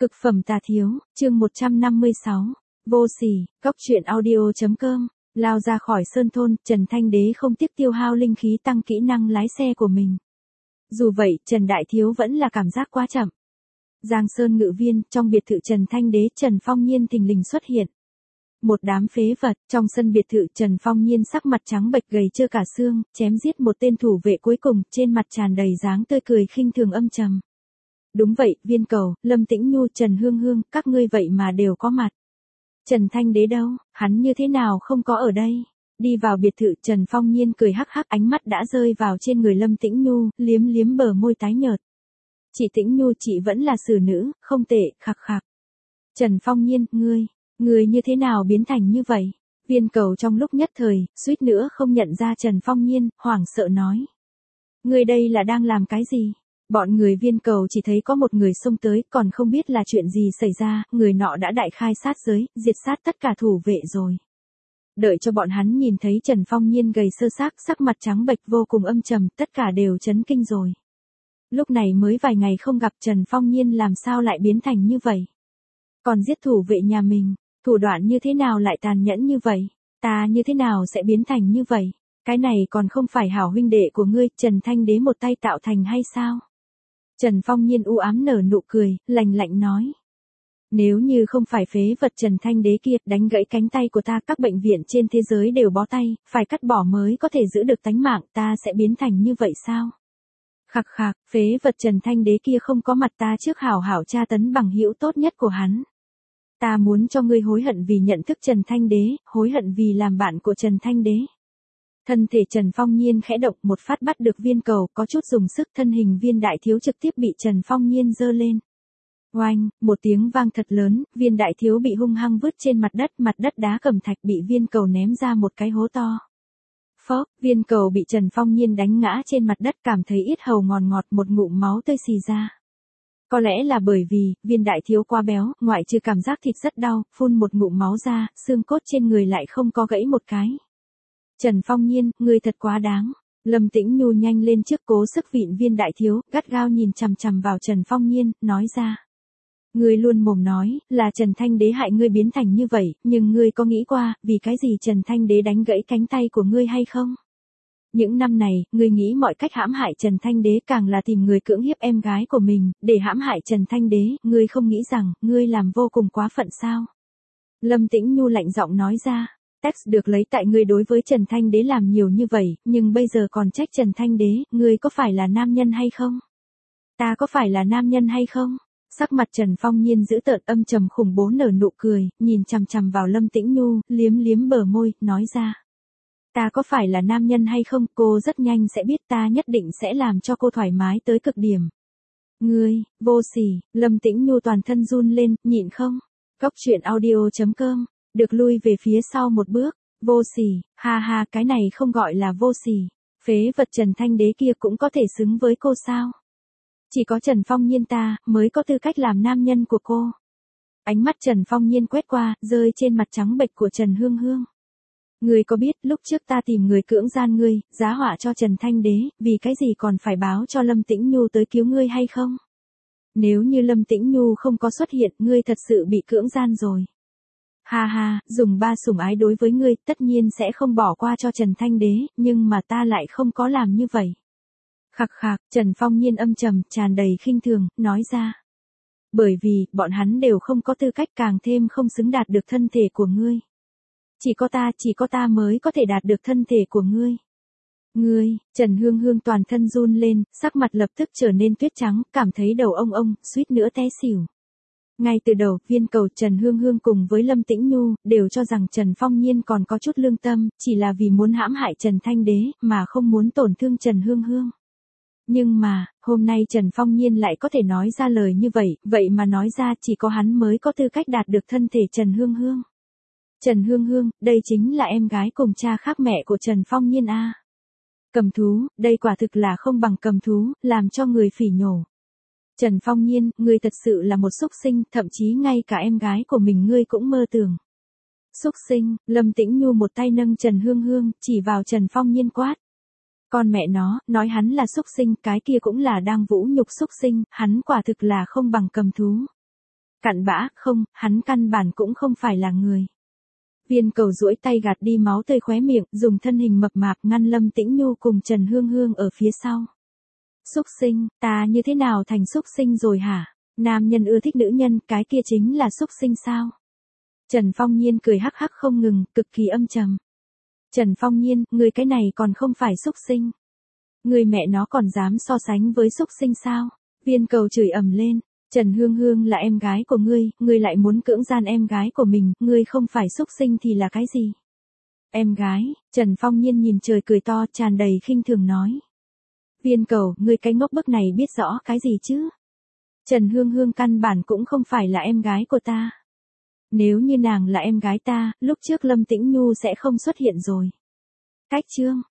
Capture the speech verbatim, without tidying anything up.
Cực phẩm tà thiếu, chương một trăm năm mươi sáu, vô sỉ, cóc truyện audio.com, lao ra khỏi sơn thôn, Trần Thanh Đế không tiếc tiêu hao linh khí tăng kỹ năng lái xe của mình. Dù vậy, Trần Đại Thiếu vẫn là cảm giác quá chậm. Giang Sơn ngự viên, trong biệt thự Trần Thanh Đế, Trần Phong Nhiên thình lình xuất hiện. Một đám phế vật, trong sân biệt thự Trần Phong Nhiên sắc mặt trắng bệch gầy trơ cả xương, chém giết một tên thủ vệ cuối cùng, trên mặt tràn đầy dáng tươi cười khinh thường âm trầm. Đúng vậy, Viên Cầu, Lâm Tĩnh Nhu, Trần Hương Hương, các ngươi vậy mà đều có mặt. Trần Thanh Đế đâu, hắn như thế nào không có ở đây? Đi vào biệt thự, Trần Phong Nhiên cười hắc hắc, ánh mắt đã rơi vào trên người Lâm Tĩnh Nhu, liếm liếm bờ môi tái nhợt. Chị Tĩnh Nhu, chị vẫn là xử nữ, không tệ, khặc khặc. Trần Phong Nhiên, ngươi, ngươi như thế nào biến thành như vậy? Viên Cầu trong lúc nhất thời, suýt nữa không nhận ra Trần Phong Nhiên, hoảng sợ nói. Ngươi đây là đang làm cái gì? Bọn người Viên Cầu chỉ thấy có một người xông tới, còn không biết là chuyện gì xảy ra, người nọ đã đại khai sát giới, diệt sát tất cả thủ vệ rồi. Đợi cho bọn hắn nhìn thấy Trần Phong Nhiên gầy sơ xác, sắc mặt trắng bệch vô cùng âm trầm, tất cả đều chấn kinh rồi. Lúc này mới vài ngày không gặp, Trần Phong Nhiên làm sao lại biến thành như vậy? Còn giết thủ vệ nhà mình, thủ đoạn như thế nào lại tàn nhẫn như vậy? Ta như thế nào sẽ biến thành như vậy? Cái này còn không phải hảo huynh đệ của ngươi, Trần Thanh Đế một tay tạo thành hay sao? Trần Phong Nhiên u ám nở nụ cười, lạnh lạnh nói. Nếu như không phải phế vật Trần Thanh Đế kia đánh gãy cánh tay của ta, các bệnh viện trên thế giới đều bó tay, phải cắt bỏ mới có thể giữ được tánh mạng, ta sẽ biến thành như vậy sao? Khặc khặc, phế vật Trần Thanh Đế kia không có mặt, ta trước hảo hảo tra tấn bằng hữu tốt nhất của hắn. Ta muốn cho ngươi hối hận vì nhận thức Trần Thanh Đế, hối hận vì làm bạn của Trần Thanh Đế. Thân thể Trần Phong Nhiên khẽ động, một phát bắt được Viên Cầu, có chút dùng sức, thân hình Viên Đại Thiếu trực tiếp bị Trần Phong Nhiên giơ lên. Oanh, một tiếng vang thật lớn, Viên Đại Thiếu bị hung hăng vứt trên mặt đất, mặt đất đá cẩm thạch bị Viên Cầu ném ra một cái hố to. Phốc, Viên Cầu bị Trần Phong Nhiên đánh ngã trên mặt đất, cảm thấy yết hầu ngọt ngọt, một ngụm máu tươi xì ra. Có lẽ là bởi vì, Viên Đại Thiếu quá béo, ngoại trừ cảm giác thịt rất đau, phun một ngụm máu ra, xương cốt trên người lại không có gãy một cái. Trần Phong Nhiên, ngươi thật quá đáng. Lâm Tĩnh Nhu nhanh lên trước cố sức vịn Viên Đại Thiếu, gắt gao nhìn chằm chằm vào Trần Phong Nhiên, nói ra. Ngươi luôn mồm nói, là Trần Thanh Đế hại ngươi biến thành như vậy, nhưng ngươi có nghĩ qua, vì cái gì Trần Thanh Đế đánh gãy cánh tay của ngươi hay không? Những năm này, ngươi nghĩ mọi cách hãm hại Trần Thanh Đế, càng là tìm người cưỡng hiếp em gái của mình, để hãm hại Trần Thanh Đế, ngươi không nghĩ rằng, ngươi làm vô cùng quá phận sao? Lâm Tĩnh Nhu lạnh giọng nói ra. Text được lấy tại ngươi đối với Trần Thanh Đế làm nhiều như vậy, nhưng bây giờ còn trách Trần Thanh Đế, ngươi có phải là nam nhân hay không? Ta có phải là nam nhân hay không? Sắc mặt Trần Phong Nhiên giữ tợn âm trầm khủng bố nở nụ cười, nhìn chằm chằm vào Lâm Tĩnh Nhu, liếm liếm bờ môi, nói ra. Ta có phải là nam nhân hay không, cô rất nhanh sẽ biết, ta nhất định sẽ làm cho cô thoải mái tới cực điểm. Ngươi, vô sỉ, Lâm Tĩnh Nhu toàn thân run lên, nhịn không? Cóc truyện audio.com. Được lui về phía sau một bước, vô sỉ, ha ha, cái này không gọi là vô sỉ, phế vật Trần Thanh Đế kia cũng có thể xứng với cô sao? Chỉ có Trần Phong Nhiên ta, mới có tư cách làm nam nhân của cô. Ánh mắt Trần Phong Nhiên quét qua, rơi trên mặt trắng bệch của Trần Hương Hương. Ngươi có biết, lúc trước ta tìm người cưỡng gian ngươi, giá họa cho Trần Thanh Đế, vì cái gì còn phải báo cho Lâm Tĩnh Nhu tới cứu ngươi hay không? Nếu như Lâm Tĩnh Nhu không có xuất hiện, ngươi thật sự bị cưỡng gian rồi. Ha ha, dùng ba sủng ái đối với ngươi, tất nhiên sẽ không bỏ qua cho Trần Thanh Đế, nhưng mà ta lại không có làm như vậy. Khặc khặc, Trần Phong Nhiên âm trầm, tràn đầy khinh thường, nói ra. Bởi vì, bọn hắn đều không có tư cách, càng thêm không xứng đạt được thân thể của ngươi. Chỉ có ta, chỉ có ta mới có thể đạt được thân thể của ngươi. Ngươi, Trần Hương Hương toàn thân run lên, sắc mặt lập tức trở nên tuyết trắng, cảm thấy đầu ông ông, suýt nữa té xỉu. Ngay từ đầu, Viên Cầu, Trần Hương Hương cùng với Lâm Tĩnh Nhu, đều cho rằng Trần Phong Nhiên còn có chút lương tâm, chỉ là vì muốn hãm hại Trần Thanh Đế, mà không muốn tổn thương Trần Hương Hương. Nhưng mà, hôm nay Trần Phong Nhiên lại có thể nói ra lời như vậy, vậy mà nói ra chỉ có hắn mới có tư cách đạt được thân thể Trần Hương Hương. Trần Hương Hương, đây chính là em gái cùng cha khác mẹ của Trần Phong Nhiên a. Cầm thú, đây quả thực là không bằng cầm thú, làm cho người phỉ nhổ. Trần Phong Nhiên, ngươi thật sự là một xúc sinh, thậm chí ngay cả em gái của mình ngươi cũng mơ tưởng. Xúc sinh, Lâm Tĩnh Nhu một tay nâng Trần Hương Hương, chỉ vào Trần Phong Nhiên quát. Con mẹ nó, nói hắn là xúc sinh, cái kia cũng là đang vũ nhục xúc sinh, hắn quả thực là không bằng cầm thú. Cặn bã, không, hắn căn bản cũng không phải là người. Viên Cầu duỗi tay gạt đi máu tươi khóe miệng, dùng thân hình mập mạp ngăn Lâm Tĩnh Nhu cùng Trần Hương Hương ở phía sau. Xúc sinh, ta như thế nào thành xúc sinh rồi hả? Nam nhân ưa thích nữ nhân, cái kia chính là xúc sinh sao? Trần Phong Nhiên cười hắc hắc không ngừng, cực kỳ âm trầm. Trần Phong Nhiên, người cái này còn không phải xúc sinh. Người mẹ nó còn dám so sánh với xúc sinh sao? Viên Cầu chửi ầm lên. Trần Hương Hương là em gái của ngươi, ngươi lại muốn cưỡng gian em gái của mình, ngươi không phải xúc sinh thì là cái gì? Em gái, Trần Phong Nhiên nhìn trời cười to tràn đầy khinh thường nói. Viên Cầu, ngươi cái ngốc bức này biết rõ cái gì chứ? Trần Hương Hương căn bản cũng không phải là em gái của ta. Nếu như nàng là em gái ta, lúc trước Lâm Tĩnh Nhu sẽ không xuất hiện rồi. Cách chương